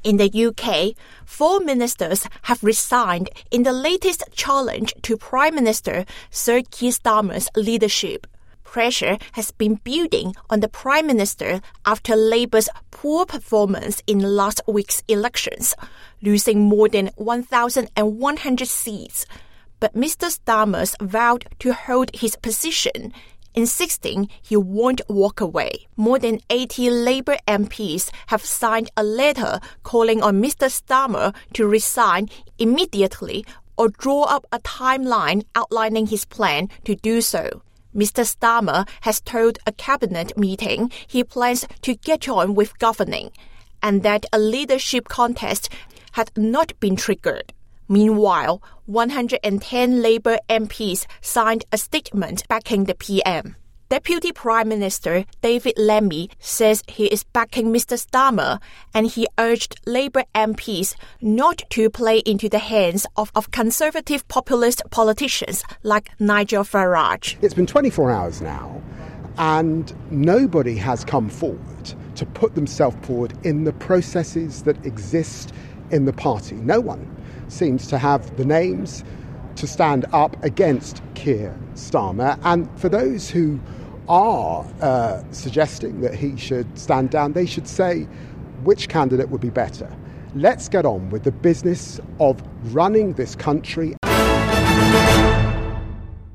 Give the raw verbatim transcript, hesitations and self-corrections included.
In the U K, four ministers have resigned in the latest challenge to Prime Minister Sir Keir Starmer's leadership. Pressure has been building on the Prime Minister after Labour's poor performance in last week's elections, losing more than one thousand one hundred seats. But Mister Starmer vowed to hold his position, insisting he won't walk away. More than eighty Labour M Ps have signed a letter calling on Mister Starmer to resign immediately or draw up a timeline outlining his plan to do so. Mister Starmer has told a cabinet meeting he plans to get on with governing, and that a leadership contest had not been triggered. Meanwhile, one hundred ten Labour M Ps signed a statement backing the P M. Deputy Prime Minister David Lammy says he is backing Mister Starmer, and he urged Labour M Ps not to play into the hands of, of conservative populist politicians like Nigel Farage. It's been twenty-four hours now, and nobody has come forward to put themselves forward in the processes that exist in the party. No one seems to have the names to stand up against Keir Starmer. And for those who are uh, suggesting that he should stand down, they should say which candidate would be better. Let's get on with the business of running this country.